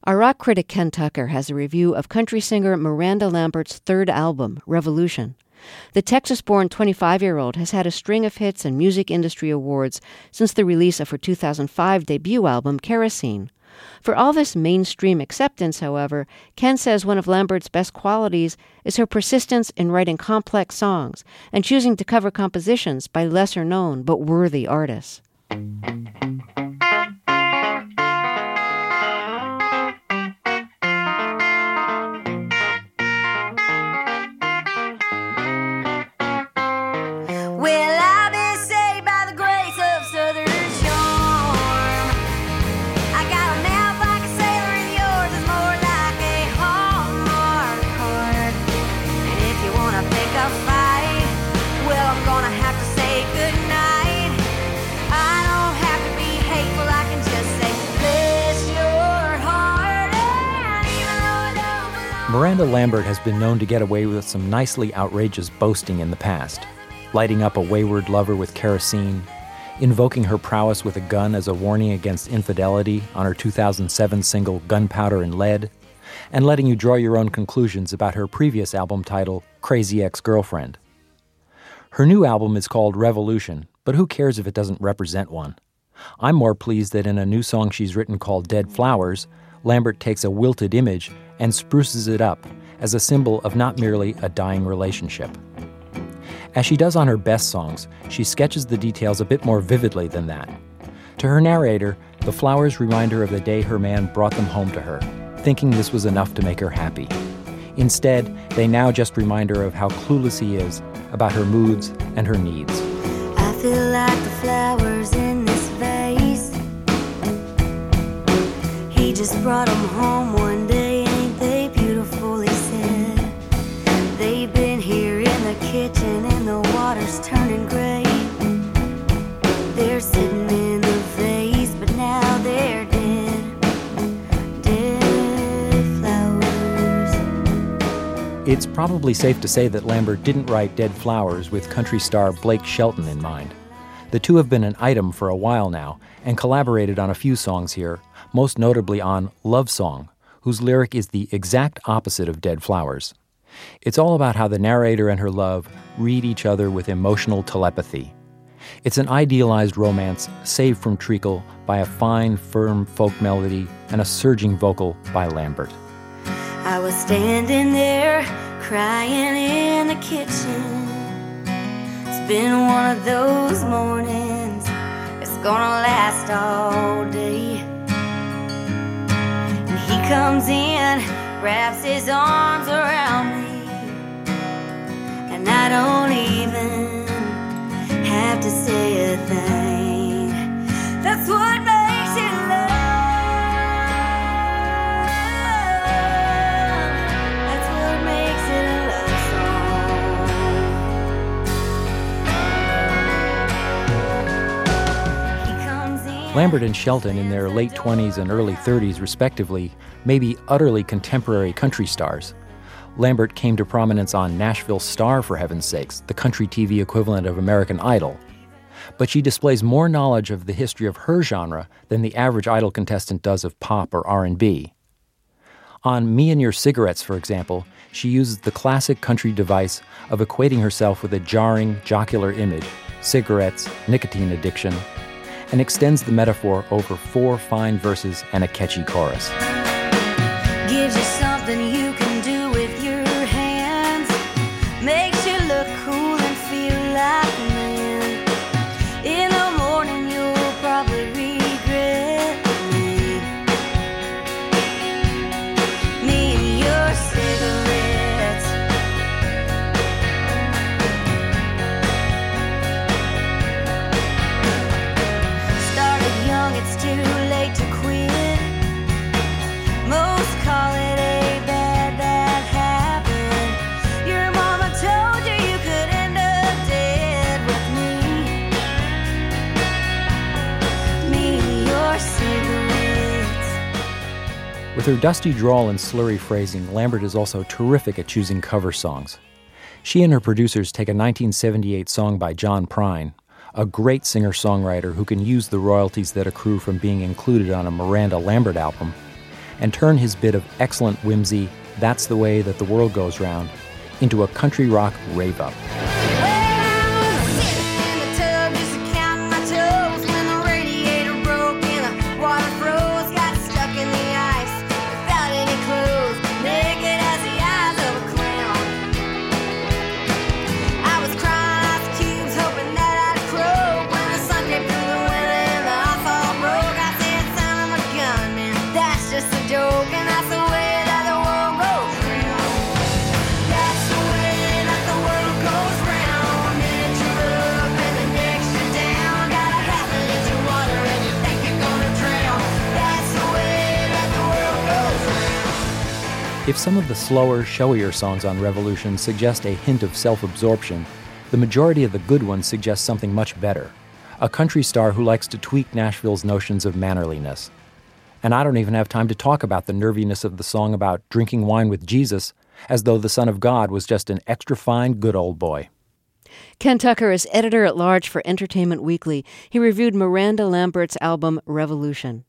Our rock critic Ken Tucker has a review of country singer Miranda Lambert's third album, Revolution. The Texas-born 25-year-old has had a string of hits and music industry awards since the release of her 2005 debut album, Kerosene. For all this mainstream acceptance, however, Ken says one of Lambert's best qualities is her persistence in writing complex songs and choosing to cover compositions by lesser-known but worthy artists. Miranda Lambert has been known to get away with some nicely outrageous boasting in the past, lighting up a wayward lover with kerosene, invoking her prowess with a gun as a warning against infidelity on her 2007 single Gunpowder and Lead, and letting you draw your own conclusions about her previous album title, Crazy Ex-Girlfriend. Her new album is called Revolution, but who cares if it doesn't represent one? I'm more pleased that in a new song she's written called Dead Flowers, Lambert takes a wilted image and spruces it up as a symbol of not merely a dying relationship. As she does on her best songs, she sketches the details a bit more vividly than that. To her narrator, the flowers remind her of the day her man brought them home to her, thinking this was enough to make her happy. Instead, they now just remind her of how clueless he is about her moods and her needs. I feel like the flowers in this vase. He just brought them home one day, ain't they beautiful, he said. They've been here in the kitchen and the water's turning gray. They're sitting in the vase, but now they're dead. Dead flowers. It's probably safe to say that Lambert didn't write Dead Flowers with country star Blake Shelton in mind. The two have been an item for a while now and collaborated on a few songs here, most notably on Love Song, whose lyric is the exact opposite of Dead Flowers. It's all about how the narrator and her love read each other with emotional telepathy. It's an idealized romance saved from treacle by a fine, firm folk melody and a surging vocal by Lambert. I was standing there crying in the kitchen. It's been one of those mornings, it's gonna last all day. And he comes in, wraps his arms around me, and I don't even have to say a thing. That's what makes it love. That's what makes it a love song. He comes in. Lambert and Shelton, in their late 20s and early 30s respectively, may be utterly contemporary country stars. Lambert came to prominence on Nashville Star, for heaven's sakes, the country TV equivalent of American Idol. But she displays more knowledge of the history of her genre than the average Idol contestant does of pop or R&B. On Me and Your Cigarettes, for example, she uses the classic country device of equating herself with a jarring, jocular image, cigarettes, nicotine addiction, and extends the metaphor over 4 fine verses and a catchy chorus. Gives you something you can do with your hands. Makes you look cool and feel like a man. In the morning you'll probably regret me. Me and your cigarettes. Started young, it's too late to quit. Most call it a bad, bad habit. Your mama told you you could end up dead with me. Me and your cigarettes. With her dusty drawl and slurry phrasing, Lambert is also terrific at choosing cover songs. She and her producers take a 1978 song by John Prine, a great singer-songwriter who can use the royalties that accrue from being included on a Miranda Lambert album, and turn his bit of excellent whimsy, "That's the Way That the World Goes Round," into a country rock rave-up. If some of the slower, showier songs on Revolution suggest a hint of self-absorption, the majority of the good ones suggest something much better: a country star who likes to tweak Nashville's notions of mannerliness. And I don't even have time to talk about the nerviness of the song about drinking wine with Jesus, as though the Son of God was just an extra fine good old boy. Ken Tucker is editor-at-large for Entertainment Weekly. He reviewed Miranda Lambert's album Revolution.